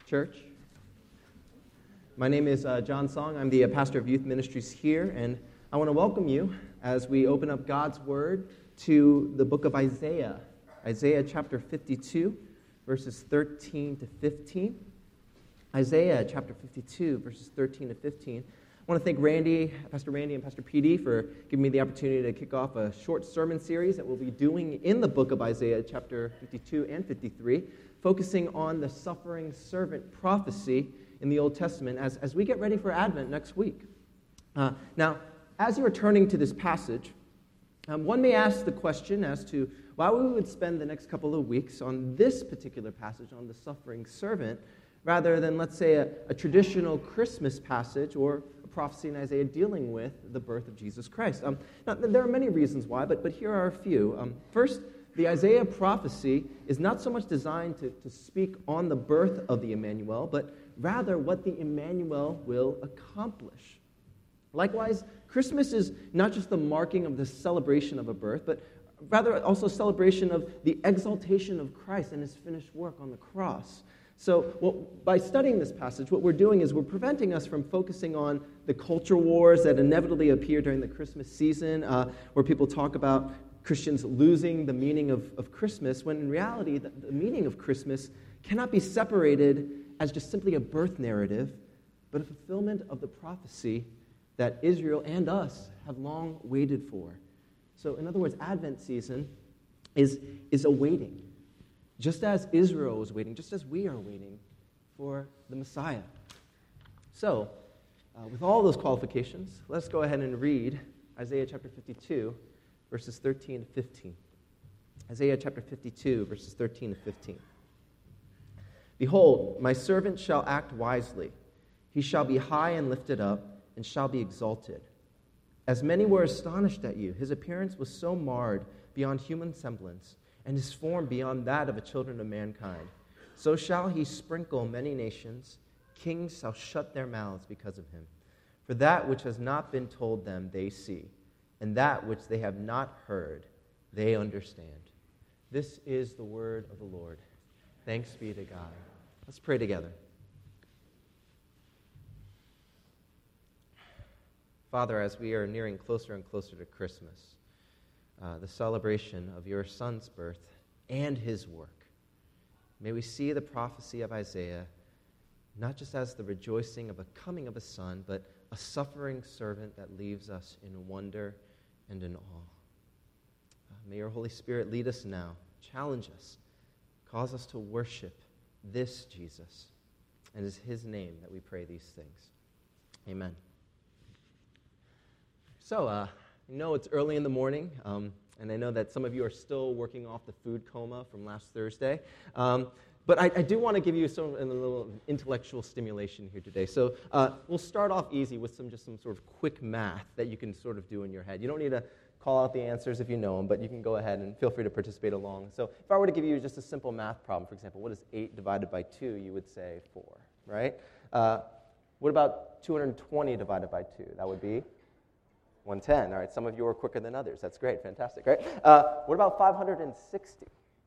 Church. My name is John Song. I'm the pastor of youth ministries here, and I want to welcome you as we open up God's Word to the book of Isaiah, Isaiah chapter 52, verses 13 to 15. Isaiah chapter 52, verses 13 to 15. I want to thank Pastor Randy and Pastor PD for giving me the opportunity to kick off a short sermon series that we'll be doing in the book of Isaiah chapter 52 and 53, focusing on the suffering servant prophecy in the Old Testament as we get ready for Advent next week. Now, as you are turning to this passage, one may ask the question as to why we would spend the next couple of weeks on this particular passage, on the suffering servant, rather than, let's say, a traditional Christmas passage or a prophecy in Isaiah dealing with the birth of Jesus Christ. Now, there are many reasons why, but here are a few. First, the Isaiah prophecy is not so much designed to speak on the birth of the Emmanuel, but rather what the Emmanuel will accomplish. Likewise, Christmas is not just the marking of the celebration of a birth, but rather also a celebration of the exaltation of Christ and his finished work on the cross. So by studying this passage, what we're doing is we're preventing us from focusing on the culture wars that inevitably appear during the Christmas season, where people talk about Christians losing the meaning of Christmas, when in reality, the meaning of Christmas cannot be separated as just simply a birth narrative, but a fulfillment of the prophecy that Israel and us have long waited for. So in other words, Advent season is a waiting. Just as Israel was waiting, just as we are waiting for the Messiah. So, with all those qualifications, let's go ahead and read Isaiah chapter 52, verses 13 to 15. Isaiah chapter 52, verses 13 to 15. Behold, my servant shall act wisely. He shall be high and lifted up, and shall be exalted. As many were astonished at you, his appearance was so marred beyond human semblance, and his form beyond that of a children of mankind. So shall he sprinkle many nations. Kings shall shut their mouths because of him. For that which has not been told them they see, and that which they have not heard they understand. This is the word of the Lord. Thanks be to God. Let's pray together. Father, as we are nearing closer and closer to Christmas, the celebration of your Son's birth and his work, may we see the prophecy of Isaiah not just as the rejoicing of a coming of a son, but a suffering servant that leaves us in wonder and in awe. May your Holy Spirit lead us now, challenge us, cause us to worship this Jesus. And it is his name that we pray these things. Amen. So, I know it's early in the morning, and I know that some of you are still working off the food coma from last Thursday. But I do want to give you a little intellectual stimulation here today. So we'll start off easy with some sort of quick math that you can sort of do in your head. You don't need to call out the answers if you know them, but you can go ahead and feel free to participate along. So if I were to give you just a simple math problem, for example, what is 8 divided by 2? You would say 4, right? What about 220 divided by 2? That would be 110. All right, some of you are quicker than others. That's great, fantastic, right? What about 560?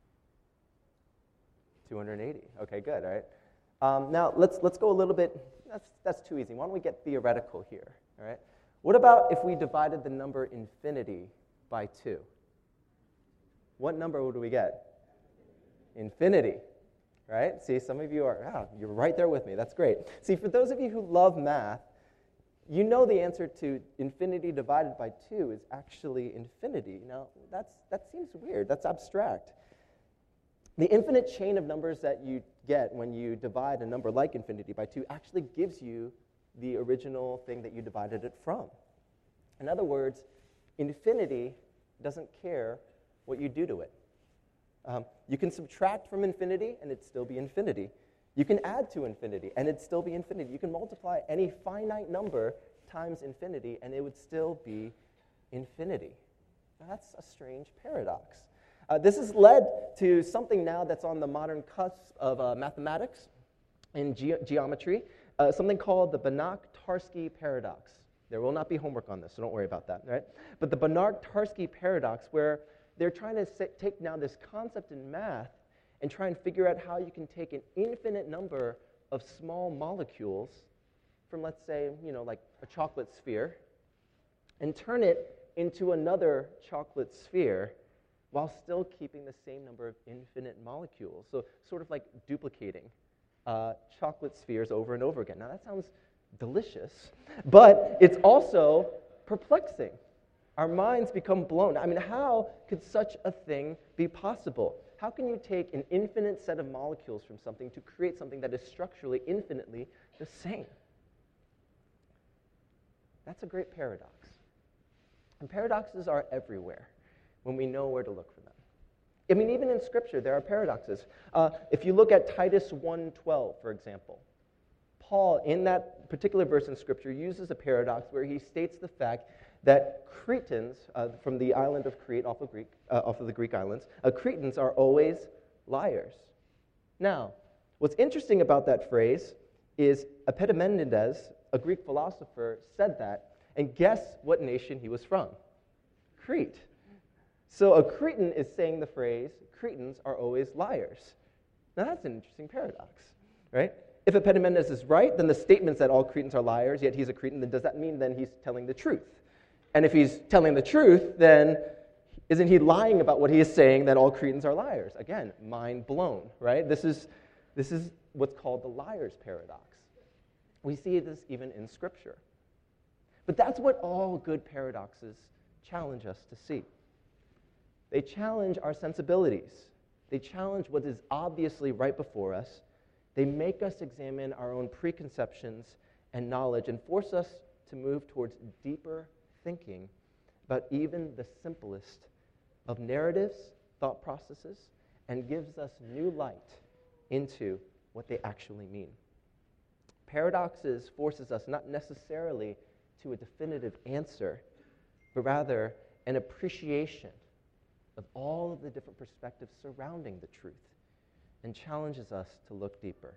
280. Okay, good, all right. Now, let's go a little bit, that's too easy. Why don't we get theoretical here, all right? What about if we divided the number infinity by 2? What number would we get? Infinity, right? See, some of you you're right there with me. That's great. See, for those of you who love math, you know the answer to infinity divided by 2 is actually infinity. Now, that seems weird. That's abstract. The infinite chain of numbers that you get when you divide a number like infinity by 2 actually gives you the original thing that you divided it from. In other words, infinity doesn't care what you do to it. You can subtract from infinity and it'd still be infinity. You can add to infinity, and it'd still be infinity. You can multiply any finite number times infinity, and it would still be infinity. Now, that's a strange paradox. This has led to something now that's on the modern cusp of mathematics and geometry, something called the Banach-Tarski paradox. There will not be homework on this, so don't worry about that, right? But the Banach-Tarski paradox, where they're trying to take now this concept in math and try and figure out how you can take an infinite number of small molecules from, let's say, like a chocolate sphere, and turn it into another chocolate sphere while still keeping the same number of infinite molecules. So sort of like duplicating chocolate spheres over and over again. Now that sounds delicious, but it's also perplexing. Our minds become blown. I mean, how could such a thing be possible? How can you take an infinite set of molecules from something to create something that is structurally infinitely the same? That's a great paradox. And paradoxes are everywhere when we know where to look for them. I mean, even in Scripture, there are paradoxes. If you look at Titus 1:12, for example, Paul, in that particular verse in Scripture, uses a paradox where he states the fact that Cretans, from the island of Crete, off of the Greek islands, Cretans are always liars. Now, what's interesting about that phrase is Epimenides, a Greek philosopher, said that, and guess what nation he was from? Crete. So a Cretan is saying the phrase, Cretans are always liars. Now that's an interesting paradox, right? If Epimenides is right, then the statements that all Cretans are liars, yet he's a Cretan, then does that mean then he's telling the truth? And if he's telling the truth, then isn't he lying about what he is saying that all Cretans are liars? Again, mind blown, right? This is what's called the liar's paradox. We see this even in Scripture. But that's what all good paradoxes challenge us to see. They challenge our sensibilities. They challenge what is obviously right before us. They make us examine our own preconceptions and knowledge and force us to move towards deeper thinking about even the simplest of narratives, thought processes, and gives us new light into what they actually mean. Paradoxes forces us not necessarily to a definitive answer, but rather an appreciation of all of the different perspectives surrounding the truth, and challenges us to look deeper.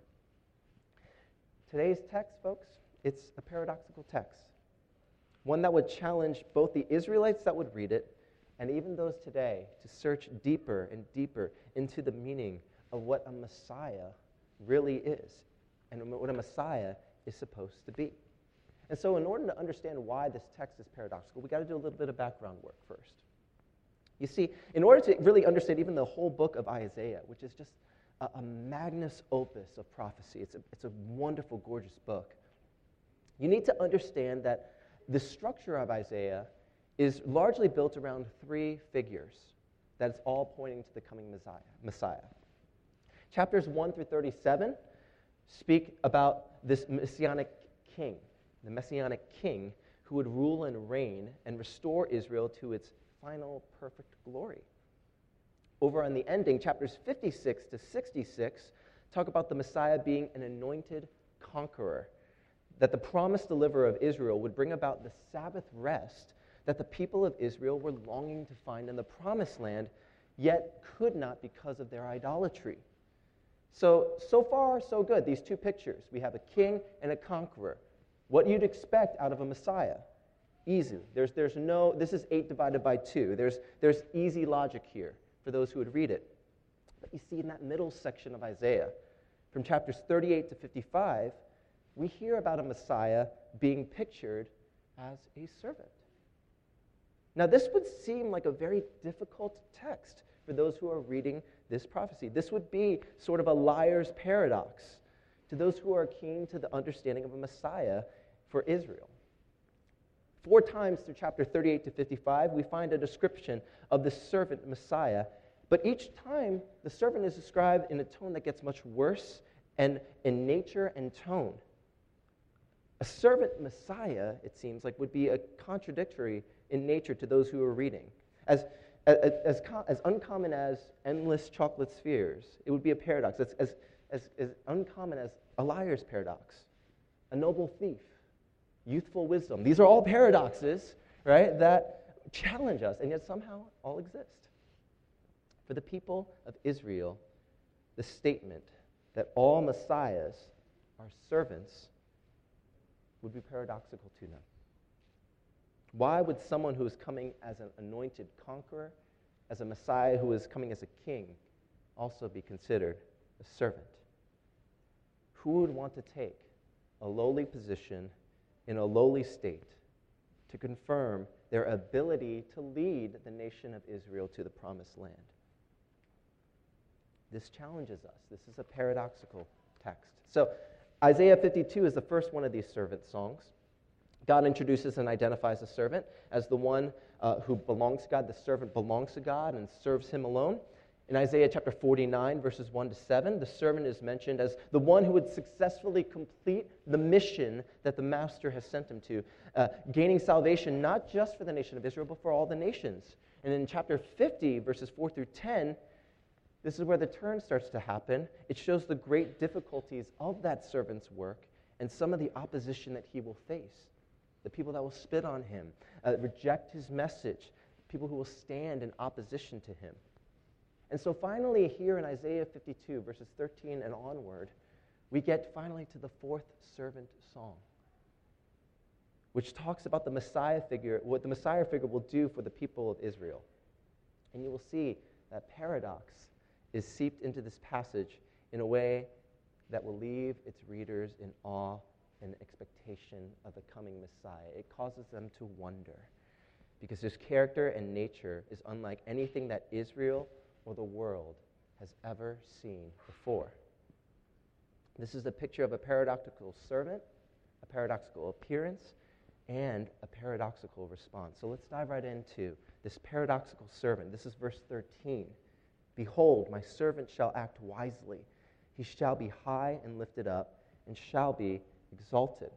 Today's text, folks, it's a paradoxical text, one that would challenge both the Israelites that would read it and even those today to search deeper and deeper into the meaning of what a Messiah really is and what a Messiah is supposed to be. And so in order to understand why this text is paradoxical, we've got to do a little bit of background work first. You see, in order to really understand even the whole book of Isaiah, which is just a magnus opus of prophecy, it's a wonderful, gorgeous book, you need to understand that the structure of Isaiah is largely built around three figures that's all pointing to the coming Messiah. Chapters 1 through 37 speak about this messianic king, the messianic king who would rule and reign and restore Israel to its final perfect glory. Over on the ending, chapters 56 to 66 talk about the Messiah being an anointed conqueror, that the promised deliverer of Israel would bring about the Sabbath rest that the people of Israel were longing to find in the promised land, yet could not because of their idolatry. So far, so good. These two pictures. We have a king and a conqueror. What you'd expect out of a Messiah. Easy. There's no, this is 8 divided by 2. There's easy logic here for those who would read it. But you see in that middle section of Isaiah, from chapters 38 to 55, we hear about a Messiah being pictured as a servant. Now, this would seem like a very difficult text for those who are reading this prophecy. This would be sort of a liar's paradox to those who are keen to the understanding of a Messiah for Israel. 4 times through chapter 38 to 55, we find a description of the servant Messiah, but each time the servant is described in a tone that gets much worse and in nature and tone. A servant Messiah, it seems like, would be a contradictory in nature to those who are reading. As uncommon as endless chocolate spheres, it would be a paradox. As uncommon as a liar's paradox, a noble thief, youthful wisdom. These are all paradoxes, right, that challenge us, and yet somehow all exist. For the people of Israel, the statement that all messiahs are servants would be paradoxical to them. Why would someone who is coming as an anointed conqueror, as a Messiah who is coming as a king, also be considered a servant? who would want to take a lowly position in a lowly state to confirm their ability to lead the nation of Israel to the promised land? This challenges us. This is a paradoxical text. So Isaiah 52 is the first one of these servant songs. God introduces and identifies the servant as the one who belongs to God. The servant belongs to God and serves him alone. In Isaiah chapter 49, verses 1 to 7, the servant is mentioned as the one who would successfully complete the mission that the master has sent him to, gaining salvation not just for the nation of Israel, but for all the nations. And in chapter 50, verses 4 through 10, this is where the turn starts to happen. It shows the great difficulties of that servant's work and some of the opposition that he will face. The people that will spit on him, reject his message, people who will stand in opposition to him. And so finally here in Isaiah 52, verses 13 and onward, we get finally to the fourth servant song, which talks about the Messiah figure, what the Messiah figure will do for the people of Israel. And you will see that paradox is seeped into this passage in a way that will leave its readers in awe and expectation of the coming Messiah. It causes them to wonder, because his character and nature is unlike anything that Israel or the world has ever seen before. This is a picture of a paradoxical servant, a paradoxical appearance, and a paradoxical response. So let's dive right into this paradoxical servant. This is verse 13. Behold, my servant shall act wisely. He shall be high and lifted up, and shall be exalted.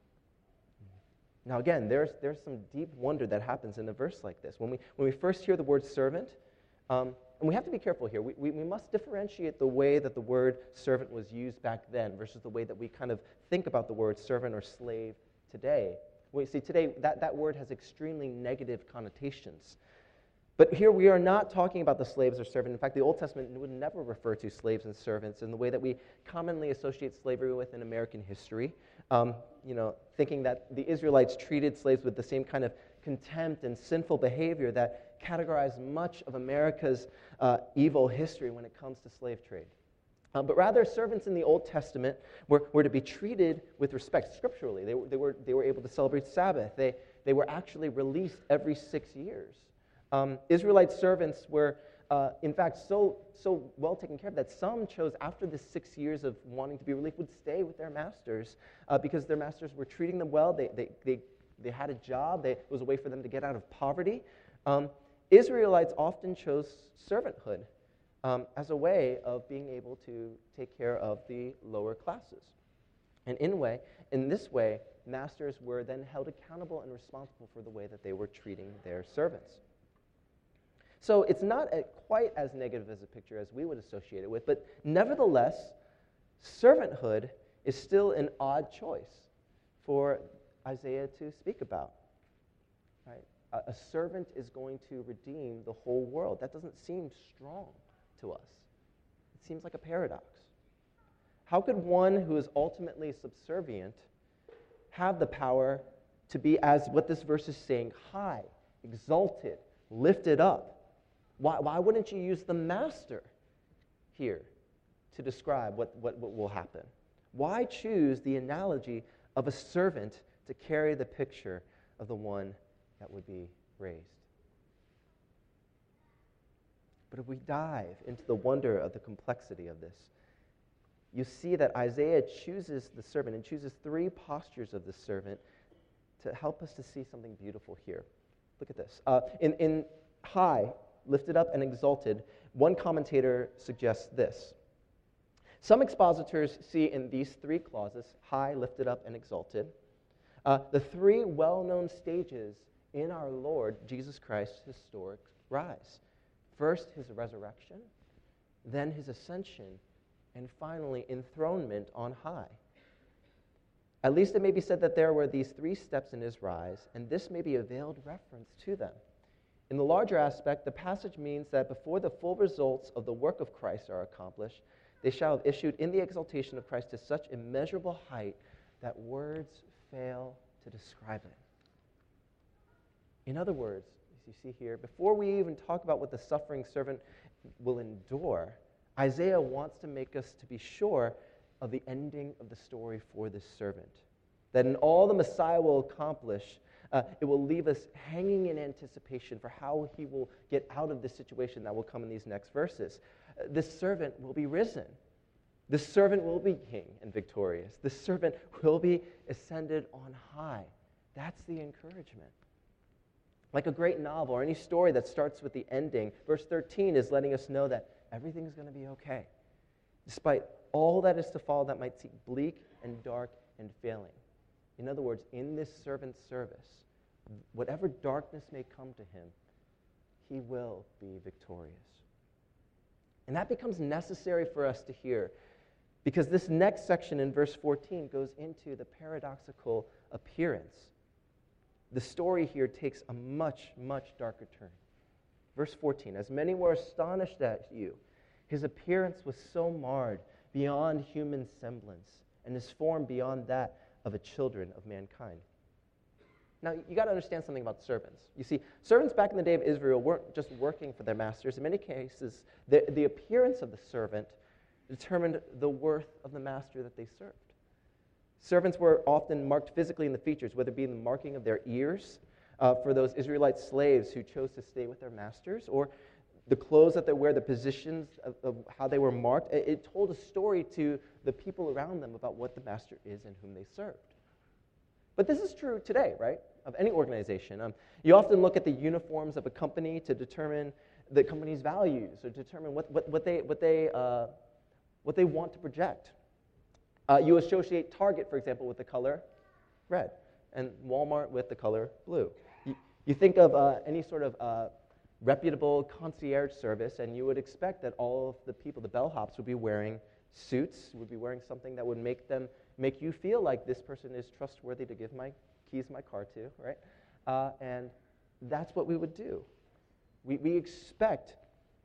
Now again, there's some deep wonder that happens in a verse like this. When we first hear the word servant, and we have to be careful here. We must differentiate the way that the word servant was used back then versus the way that we kind of think about the word servant or slave today. We see today that word has extremely negative connotations. But here we are not talking about the slaves or servant. In fact, the Old Testament would never refer to slaves and servants in the way that we commonly associate slavery with in American history. Thinking that the Israelites treated slaves with the same kind of contempt and sinful behavior that categorized much of America's evil history when it comes to slave trade. But rather, servants in the Old Testament were to be treated with respect scripturally. They were able to celebrate Sabbath. They were actually released every 6 years. Israelite servants were, in fact, so well taken care of that some chose, after the 6 years of wanting to be released, would stay with their masters because their masters were treating them well. They had a job. It was a way for them to get out of poverty. Israelites often chose servanthood as a way of being able to take care of the lower classes. And in this way, masters were then held accountable and responsible for the way that they were treating their servants. So it's not quite as negative as a picture as we would associate it with, but nevertheless, servanthood is still an odd choice for Isaiah to speak about. Right? A servant is going to redeem the whole world. That doesn't seem strong to us. It seems like a paradox. How could one who is ultimately subservient have the power to be, as what this verse is saying, high, exalted, lifted up? Why wouldn't you use the master here to describe what will happen? Why choose the analogy of a servant to carry the picture of the one that would be raised? But if we dive into the wonder of the complexity of this, you see that Isaiah chooses the servant and chooses three postures of the servant to help us to see something beautiful here. Look at this. In high, lifted up, and exalted, one commentator suggests this. Some expositors see in these three clauses, high, lifted up, and exalted, the three well-known stages in our Lord Jesus Christ's historic rise. First, his resurrection, then his ascension, and finally, enthronement on high. At least it may be said that there were these three steps in his rise, and this may be a veiled reference to them. In the larger aspect, the passage means that before the full results of the work of Christ are accomplished, they shall have issued in the exaltation of Christ to such immeasurable height that words fail to describe it. In other words, as you see here, before we even talk about what the suffering servant will endure, Isaiah wants to make us to be sure of the ending of the story for this servant. That in all the Messiah will accomplish, it will leave us hanging in anticipation for how he will get out of this situation that will come in these next verses. This servant will be risen. This servant will be king and victorious. This servant will be ascended on high. That's the encouragement. Like a great novel or any story that starts with the ending, verse 13 is letting us know that everything is going to be okay, despite all that is to follow that might seem bleak and dark and failing. In other words, in this servant's service, whatever darkness may come to him, he will be victorious. And that becomes necessary for us to hear, because this next section in verse 14 goes into the paradoxical appearance. The story here takes a much, much darker turn. Verse 14, as many were astonished at you, his appearance was so marred beyond human semblance, and his form beyond that of the children of mankind. Now, you got to understand something about servants. You see, servants back in the day of Israel weren't just working for their masters. In many cases, the appearance of the servant determined the worth of the master that they served. Servants were often marked physically in the features, whether it be in the marking of their ears for those Israelite slaves who chose to stay with their masters, or the clothes that they wear, the positions of how they were marked. It told a story to the people around them about what the master is and whom they served. But this is true today, right, of any organization. You often look at the uniforms of a company to determine the company's values or determine what they want to project. You associate Target, for example, with the color red, and Walmart with the color blue. You think of any sort of reputable concierge service, and you would expect that all of the people, the bellhops, would be wearing suits, would be wearing something that would make you feel like this person is trustworthy to give my keys to my car to, right? And that's what we would do. We expect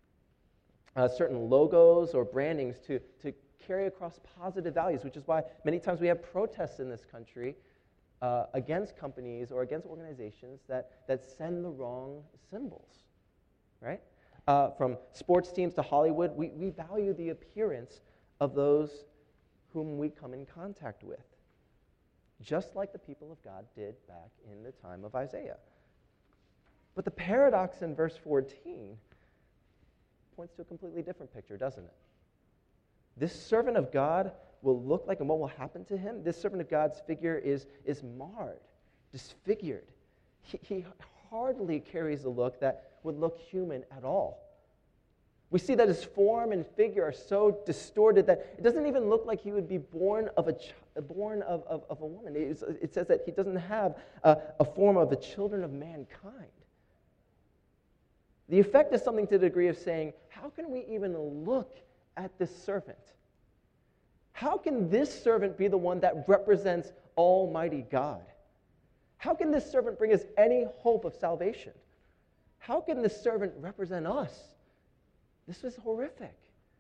certain logos or brandings to carry across positive values, which is why many times we have protests in this country against companies or against organizations that send the wrong symbols, right? From sports teams to Hollywood, we value the appearance of those whom we come in contact with, just like the people of God did back in the time of Isaiah. But the paradox in verse 14 points to a completely different picture, doesn't it? This servant of God will look like, and what will happen to him? This servant of God's figure is marred, disfigured. He hardly carries a look that would look human at all. We see that his form and figure are so distorted that it doesn't even look like he would be born of a woman. It says that he doesn't have a form of the children of mankind. The effect is something to the degree of saying, how can we even look at this servant? How can this servant be the one that represents Almighty God? How can this servant bring us any hope of salvation? How can this servant represent us? This was horrific.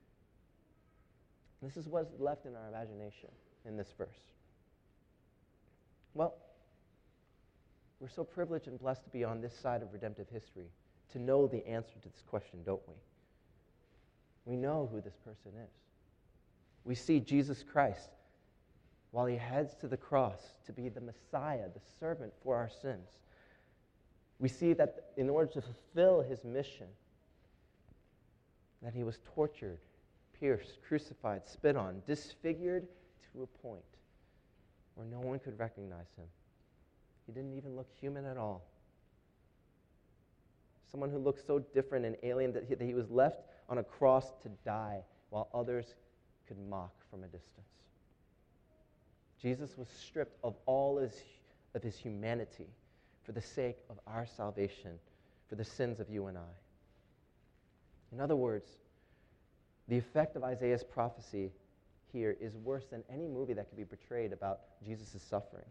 This is what's left in our imagination in this verse. Well, we're so privileged and blessed to be on this side of redemptive history, to know the answer to this question, don't we? We know who this person is. We see Jesus Christ, while he heads to the cross to be the Messiah, the servant for our sins. We see that in order to fulfill his mission, that he was tortured, pierced, crucified, spit on, disfigured to a point where no one could recognize him. He didn't even look human at all. Someone who looked so different and alien that he was left on a cross to die while others could mock from a distance. Jesus was stripped of all of his humanity for the sake of our salvation, for the sins of you and I. In other words, the effect of Isaiah's prophecy here is worse than any movie that could be portrayed about Jesus' suffering.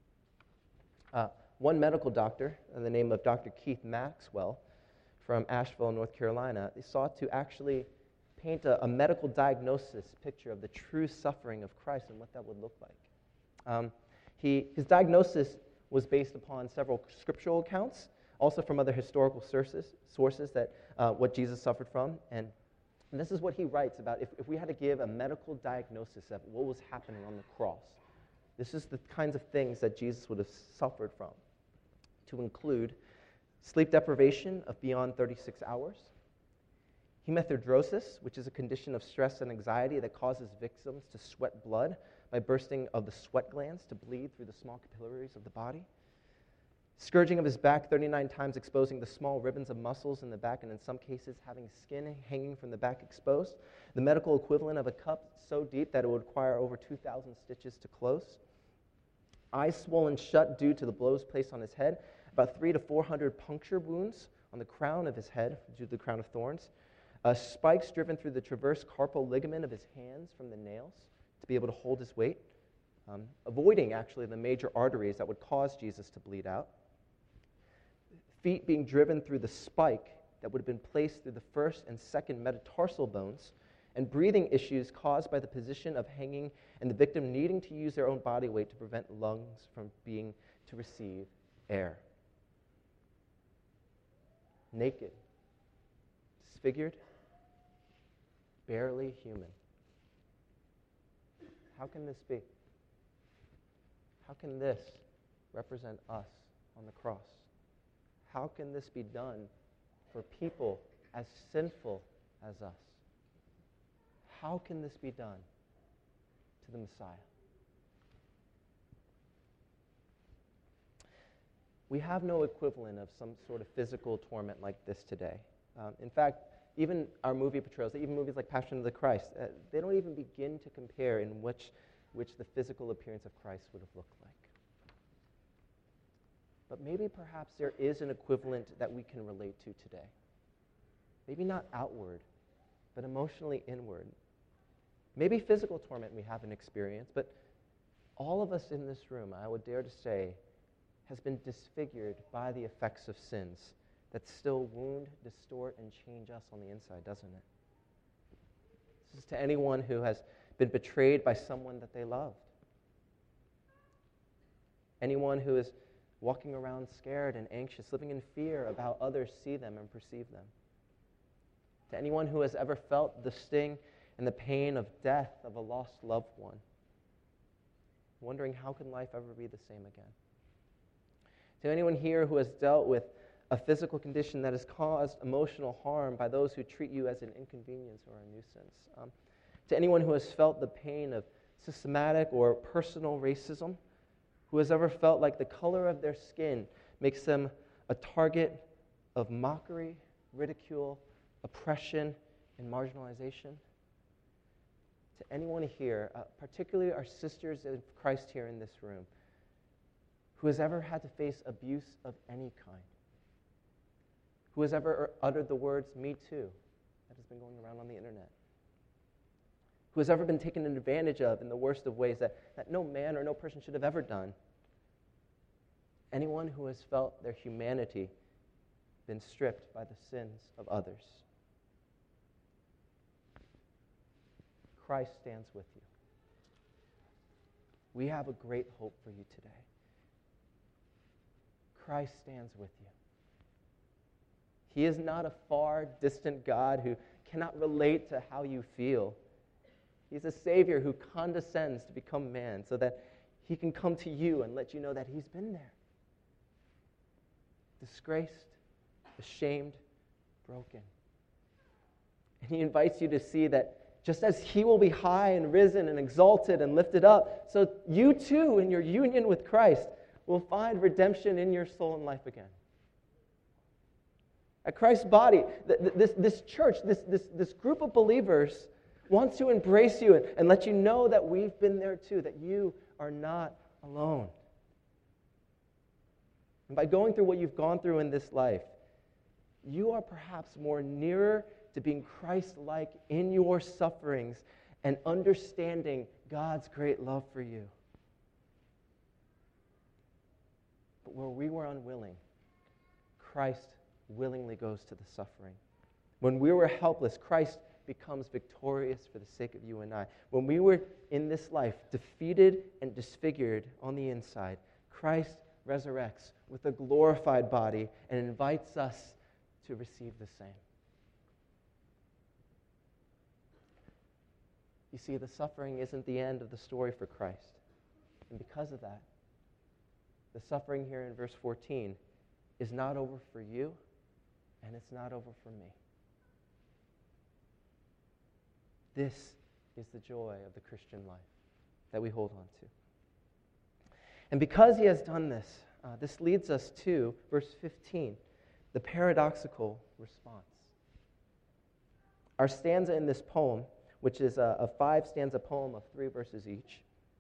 One medical doctor, in the name of Dr. Keith Maxwell, from Asheville, North Carolina, sought to actually paint a medical diagnosis picture of the true suffering of Christ and what that would look like. His diagnosis was based upon several scriptural accounts, also from other historical sources that what Jesus suffered from. And And this is what he writes about if we had to give a medical diagnosis of what was happening on the cross. This is the kinds of things that Jesus would have suffered from, to include sleep deprivation of beyond 36 hours, hematidrosis, which is a condition of stress and anxiety that causes victims to sweat blood by bursting of the sweat glands to bleed through the small capillaries of the body, scourging of his back 39 times, exposing the small ribbons of muscles in the back, and in some cases having skin hanging from the back exposed, the medical equivalent of a cut so deep that it would require over 2,000 stitches to close, eyes swollen shut due to the blows placed on his head, about 300 to 400 puncture wounds on the crown of his head due to the crown of thorns, spikes driven through the transverse carpal ligament of his hands from the nails to be able to hold his weight, avoiding actually the major arteries that would cause Jesus to bleed out, feet being driven through the spike that would have been placed through the first and second metatarsal bones, and breathing issues caused by the position of hanging and the victim needing to use their own body weight to prevent lungs from being to receive air. Naked, disfigured, barely human. How can this be? How can this represent us on the cross? How can this be done for people as sinful as us? How can this be done to the Messiah? We have no equivalent of some sort of physical torment like this today. In fact, even our movie portrayals, even movies like Passion of the Christ, they don't even begin to compare in which the physical appearance of Christ would have looked like. But maybe perhaps there is an equivalent that we can relate to today. Maybe not outward, but emotionally inward. Maybe physical torment we haven't experienced, but all of us in this room, I would dare to say, has been disfigured by the effects of sins that still wound, distort, and change us on the inside, doesn't it? This is to anyone who has been betrayed by someone that they loved. Anyone who is walking around scared and anxious, living in fear of how others see them and perceive them. To anyone who has ever felt the sting and the pain of death of a lost loved one, wondering how can life ever be the same again. To anyone here who has dealt with a physical condition that has caused emotional harm by those who treat you as an inconvenience or a nuisance. To anyone who has felt the pain of systematic or personal racism, who has ever felt like the color of their skin makes them a target of mockery, ridicule, oppression, and marginalization. To anyone here, particularly our sisters in Christ here in this room, who has ever had to face abuse of any kind, who has ever uttered the words, "Me too," that has been going around on the internet, who has ever been taken advantage of in the worst of ways that no man or no person should have ever done. Anyone who has felt their humanity been stripped by the sins of others. Christ stands with you. We have a great hope for you today. Christ stands with you. He is not a far, distant God who cannot relate to how you feel. He's a Savior who condescends to become man so that he can come to you and let you know that he's been there. Disgraced, ashamed, broken. And he invites you to see that just as he will be high and risen and exalted and lifted up, so you too, in your union with Christ, will find redemption in your soul and life again. At Christ's body, this church, this group of believers wants to embrace you and let you know that we've been there too, that you are not alone. And by going through what you've gone through in this life, you are perhaps more nearer to being Christ-like in your sufferings and understanding God's great love for you. But where we were unwilling, Christ willingly goes to the suffering. When we were helpless, Christ becomes victorious for the sake of you and I. When we were in this life defeated and disfigured on the inside, Christ resurrects with a glorified body and invites us to receive the same. You see, the suffering isn't the end of the story for Christ. And because of that, the suffering here in verse 14 is not over for you, and it's not over for me. This is the joy of the Christian life that we hold on to. And because he has done this, this leads us to verse 15, the paradoxical response. Our stanza in this poem, which is a 5-stanza poem of 3 verses each,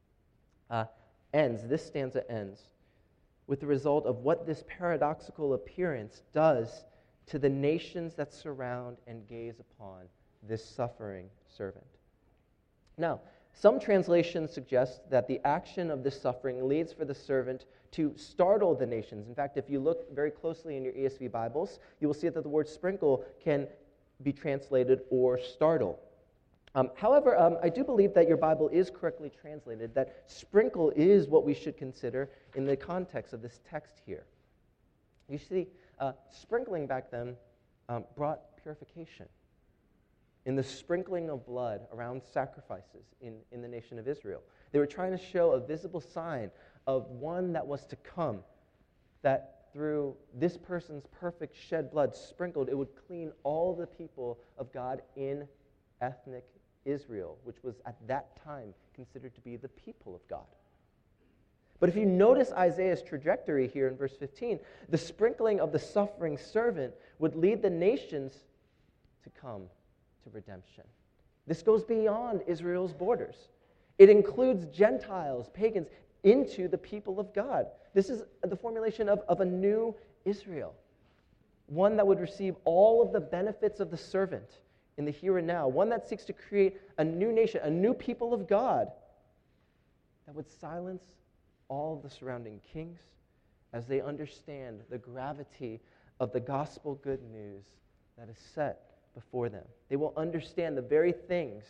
this stanza ends with the result of what this paradoxical appearance does to the nations that surround and gaze upon this suffering servant. Now, some translations suggest that the action of this suffering leads for the servant to startle the nations. In fact, if you look very closely in your ESV Bibles, you will see that the word sprinkle can be translated or startle. However, I do believe that your Bible is correctly translated, that sprinkle is what we should consider in the context of this text here. You see, sprinkling back then brought purification. In the sprinkling of blood around sacrifices in the nation of Israel, they were trying to show a visible sign of one that was to come, that through this person's perfect shed blood sprinkled, it would clean all the people of God in ethnic Israel, which was at that time considered to be the people of God. But if you notice Isaiah's trajectory here in verse 15, the sprinkling of the suffering servant would lead the nations to come to redemption. This goes beyond Israel's borders. It includes Gentiles, pagans, into the people of God. This is the formulation of a new Israel, one that would receive all of the benefits of the servant in the here and now, one that seeks to create a new nation, a new people of God that would silence all of the surrounding kings as they understand the gravity of the gospel good news that is set before them. They will understand the very things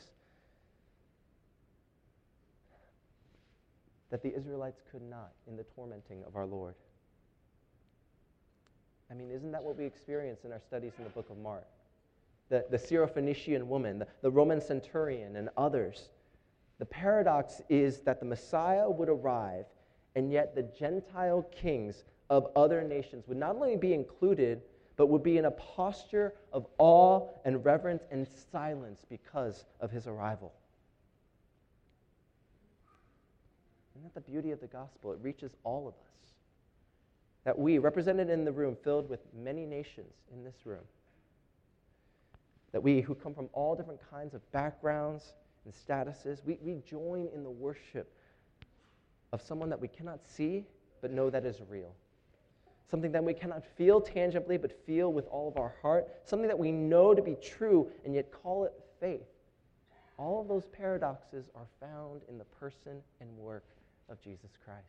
that the Israelites could not in the tormenting of our Lord. I mean, isn't that what we experience in our studies in the book of Mark? The Syrophoenician woman, the Roman centurion, and others. The paradox is that the Messiah would arrive, and yet the Gentile kings of other nations would not only be included, but would be in a posture of awe and reverence and silence because of his arrival. Isn't that the beauty of the gospel? It reaches all of us. That we, represented in the room, filled with many nations in this room, that we who come from all different kinds of backgrounds and statuses, we join in the worship of someone that we cannot see but know that is real. Something that we cannot feel tangibly but feel with all of our heart. Something that we know to be true and yet call it faith. All of those paradoxes are found in the person and work of Jesus Christ.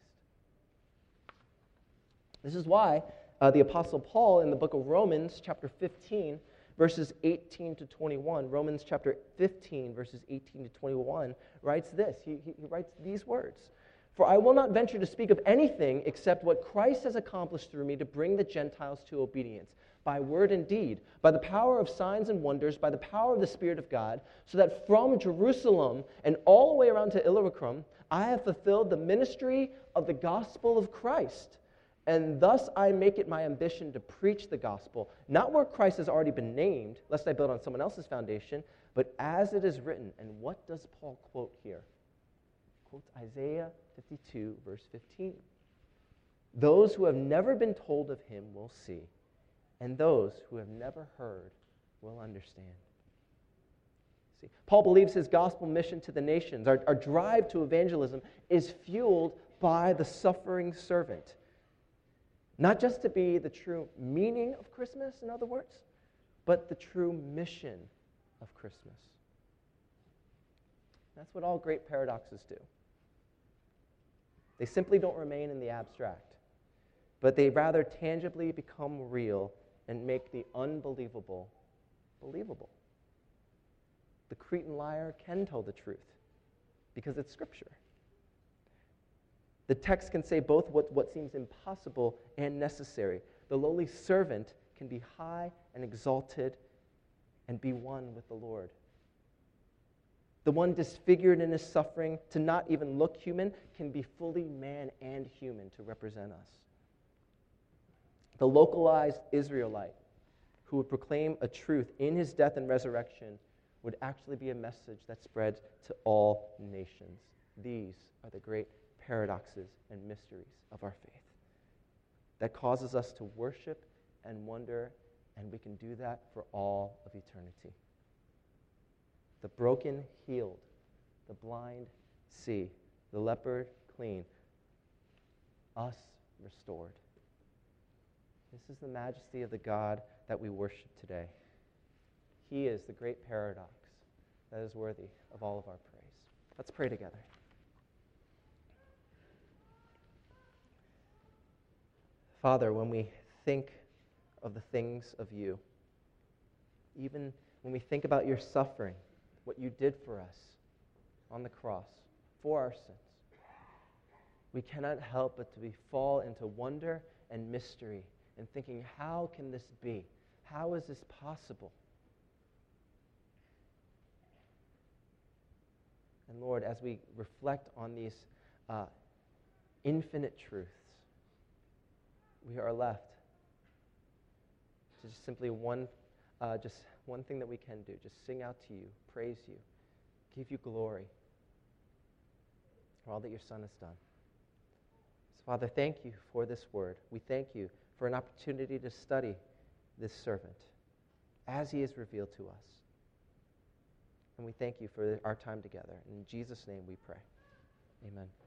This is why the Apostle Paul in the book of Romans chapter 15 verses 18 to 21, Romans chapter 15 verses 18 to 21 writes this. He writes these words. For I will not venture to speak of anything except what Christ has accomplished through me to bring the Gentiles to obedience, by word and deed, by the power of signs and wonders, by the power of the Spirit of God, so that from Jerusalem and all the way around to Illyricum, I have fulfilled the ministry of the gospel of Christ. And thus I make it my ambition to preach the gospel, not where Christ has already been named, lest I build on someone else's foundation, but as it is written. And what does Paul quote here? He quotes Isaiah 52, verse 15. Those who have never been told of him will see, and those who have never heard will understand. See, Paul believes his gospel mission to the nations, our drive to evangelism, is fueled by the suffering servant. Not just to be the true meaning of Christmas, in other words, but the true mission of Christmas. That's what all great paradoxes do. They simply don't remain in the abstract, but they rather tangibly become real and make the unbelievable believable. The Cretan liar can tell the truth because it's Scripture. The text can say both what seems impossible and necessary. The lowly servant can be high and exalted and be one with the Lord. the one disfigured in his suffering to not even look human, can be fully man and human to represent us. The localized Israelite who would proclaim a truth in his death and resurrection would actually be a message that spreads to all nations. These are the great paradoxes and mysteries of our faith that causes us to worship and wonder, and we can do that for all of eternity. The broken healed, the blind see, the leopard clean, us restored. This is the majesty of the God that we worship today. He is the great paradox that is worthy of all of our praise. Let's pray together. Father, when we think of the things of you, even when we think about your suffering, what you did for us on the cross for our sins, we cannot help but to fall into wonder and mystery and thinking, how can this be? How is this possible? And Lord, as we reflect on these infinite truths, we are left to just simply one thing that we can do, just sing out to you, praise you, give you glory for all that your Son has done. So, Father, thank you for this word. We thank you for an opportunity to study this servant as he is revealed to us. And we thank you for our time together. In Jesus' name we pray. Amen.